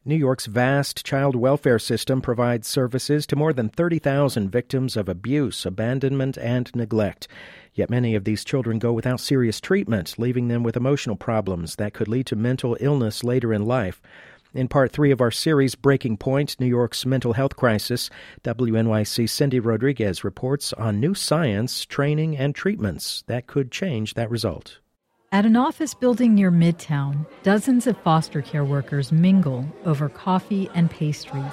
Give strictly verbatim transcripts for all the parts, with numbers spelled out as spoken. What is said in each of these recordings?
New York's vast child welfare system provides services to more than thirty thousand victims of abuse, abandonment, and neglect. Yet many of these children go without serious treatment, leaving them with emotional problems that could lead to mental illness later in life. In part three of our series, Breaking Point, New York's Mental Health Crisis, W N Y C's Cindy Rodriguez reports on new science, training, and treatments that could change that result. At an office building near Midtown, dozens of foster care workers mingle over coffee and pastries.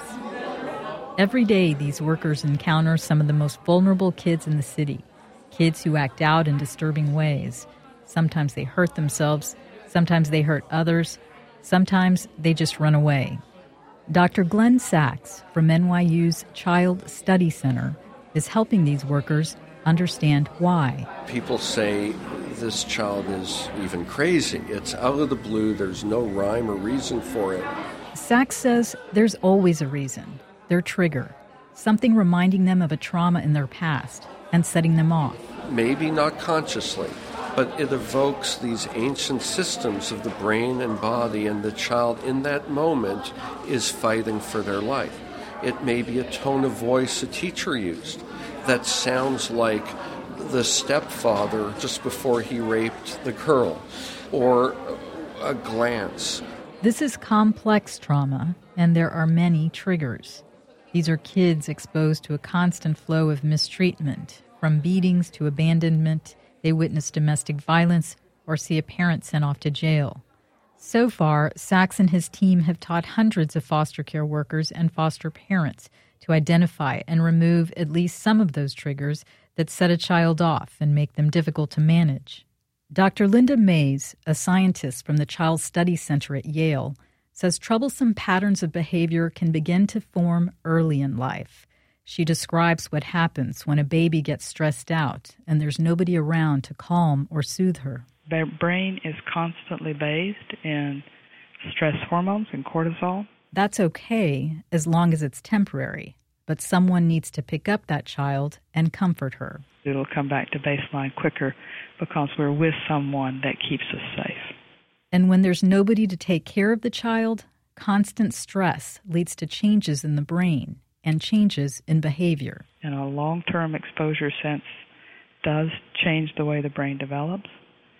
Every day, these workers encounter some of the most vulnerable kids in the city, kids who act out in disturbing ways. Sometimes they hurt themselves, sometimes they hurt others, sometimes they just run away. Doctor Glenn Sachs from N Y U's Child Study Center is helping these workers understand why. People say this child is even crazy. It's out of the blue. There's no rhyme or reason for it. Sachs says there's always a reason, their trigger, something reminding them of a trauma in their past and setting them off. Maybe not consciously, but it evokes these ancient systems of the brain and body, and the child in that moment is fighting for their life. It may be a tone of voice a teacher used that sounds like the stepfather just before he raped the girl, or a glance. This is complex trauma, and there are many triggers. These are kids exposed to a constant flow of mistreatment, from beatings to abandonment. They witness domestic violence or see a parent sent off to jail. So far, Sachs and his team have taught hundreds of foster care workers and foster parents to identify and remove at least some of those triggers that set a child off and make them difficult to manage. Doctor Linda Mays, a scientist from the Child Study Center at Yale, says troublesome patterns of behavior can begin to form early in life. She describes what happens when a baby gets stressed out and there's nobody around to calm or soothe her. Their brain is constantly bathed in stress hormones and cortisol. That's okay as long as it's temporary, but someone needs to pick up that child and comfort her. It'll come back to baseline quicker because we're with someone that keeps us safe. And when there's nobody to take care of the child, constant stress leads to changes in the brain and changes in behavior. In a long-term exposure sense, does change the way the brain develops.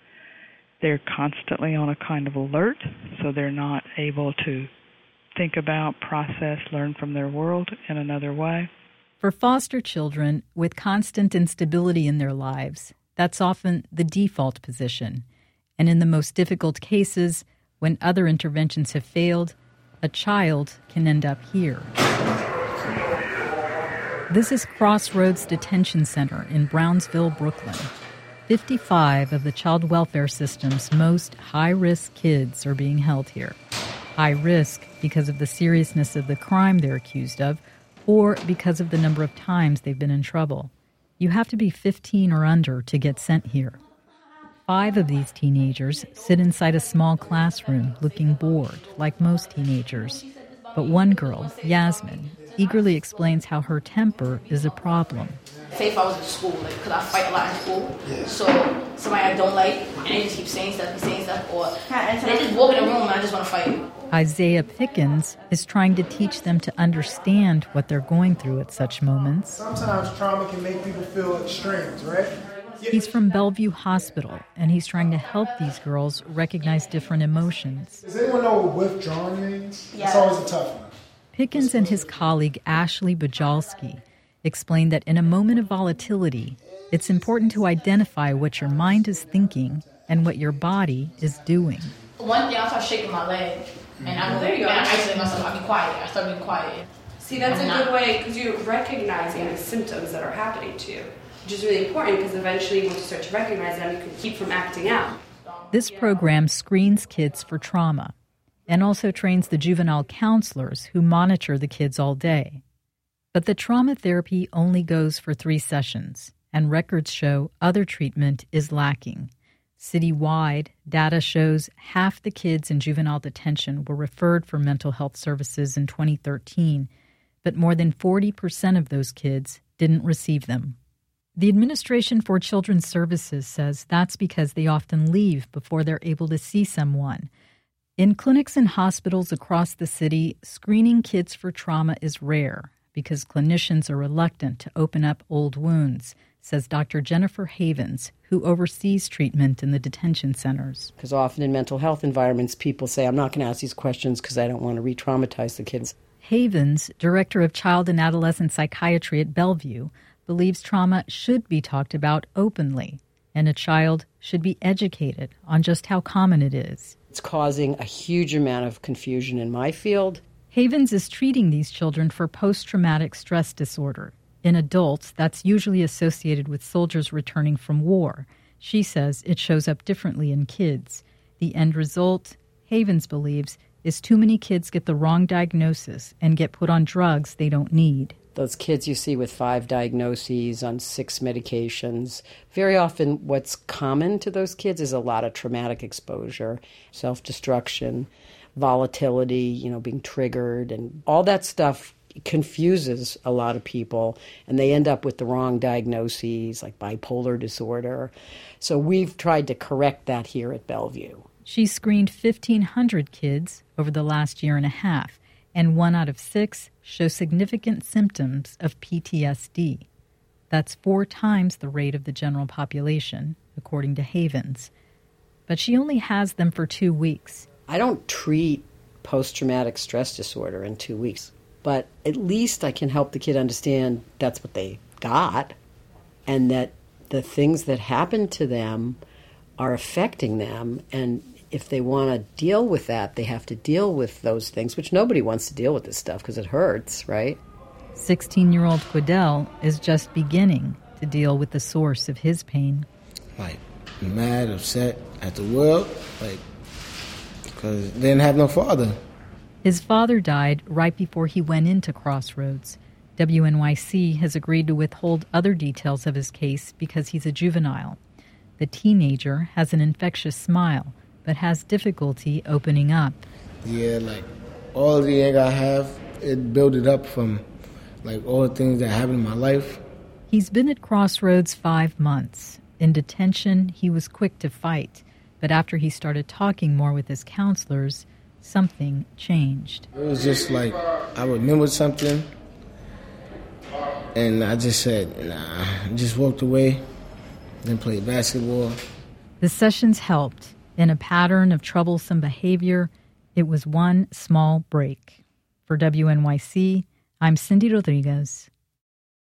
They're constantly on a kind of alert, so they're not able to think about, process, learn from their world in another way. For foster children with constant instability in their lives, that's often the default position. And in the most difficult cases, when other interventions have failed, a child can end up here. This is Crossroads Detention Center in Brownsville, Brooklyn. fifty-five of the child welfare system's most high-risk kids are being held here. High risk because of the seriousness of the crime they're accused of, or because of the number of times they've been in trouble. You have to be fifteen or under to get sent here. Five of these teenagers sit inside a small classroom looking bored, like most teenagers. But one girl, Yasmin, eagerly explains how her temper is a problem. Say if I was in school, like, because I fight a lot in school, yeah. So somebody I don't like, and they just keep saying stuff and saying stuff, or they just walk in the room and I just want to fight. Isaiah Pickens is trying to teach them to understand what they're going through at such moments. Sometimes trauma can make people feel extremes, right? He's from Bellevue Hospital, and he's trying to help these girls recognize different emotions. Does anyone know what withdrawing means? Yeah. It's always a tough one. Pickens and his colleague Ashley Bajalski explain that in a moment of volatility, it's important to identify what your mind is thinking and what your body is doing. One day I start shaking my leg, and I'm there you go. I isolate myself. I be quiet. I start being quiet. See, that's I'm a not. good way because you're recognizing the symptoms that are happening to you, which is really important because eventually once you start to recognize them, you can keep from acting out. This program screens kids for trauma and also trains the juvenile counselors who monitor the kids all day. But the trauma therapy only goes for three sessions, and records show other treatment is lacking. Citywide, data shows half the kids in juvenile detention were referred for mental health services in twenty thirteen, but more than forty percent of those kids didn't receive them. The Administration for Children's Services says that's because they often leave before they're able to see someone. In clinics and hospitals across the city, screening kids for trauma is rare because clinicians are reluctant to open up old wounds, says Doctor Jennifer Havens, who oversees treatment in the detention centers. Because often in mental health environments, people say, I'm not going to ask these questions because I don't want to re-traumatize the kids. Havens, director of child and adolescent psychiatry at Bellevue, believes trauma should be talked about openly, and a child should be educated on just how common it is. It's causing a huge amount of confusion in my field. Havens is treating these children for post-traumatic stress disorder. In adults, that's usually associated with soldiers returning from war. She says it shows up differently in kids. The end result, Havens believes, is too many kids get the wrong diagnosis and get put on drugs they don't need. Those kids you see with five diagnoses on six medications, very often what's common to those kids is a lot of traumatic exposure, self-destruction, volatility, you know, being triggered, and all that stuff confuses a lot of people, and they end up with the wrong diagnoses, like bipolar disorder. So we've tried to correct that here at Bellevue. She screened fifteen hundred kids over the last year and a half, and one out of six show significant symptoms of P T S D. That's four times the rate of the general population, according to Havens. But she only has them for two weeks. I don't treat post-traumatic stress disorder in two weeks, but at least I can help the kid understand that's what they got, and that the things that happen to them are affecting them, and if they want to deal with that, they have to deal with those things, which nobody wants to deal with this stuff because it hurts, right? sixteen-year-old Quidel is just beginning to deal with the source of his pain. Like, mad, upset at the world, like, because they didn't have no father. His father died right before he went into Crossroads. W N Y C has agreed to withhold other details of his case because he's a juvenile. The teenager has an infectious smile, but has difficulty opening up. Yeah, like, all the anger I have, it built it up from, like, all the things that happened in my life. He's been at Crossroads five months. In detention, he was quick to fight, but after he started talking more with his counselors, something changed. It was just like, I remembered something, and I just said, nah, I just walked away, then played basketball. The sessions helped. In a pattern of troublesome behavior, it was one small break. For W N Y C, I'm Cindy Rodriguez.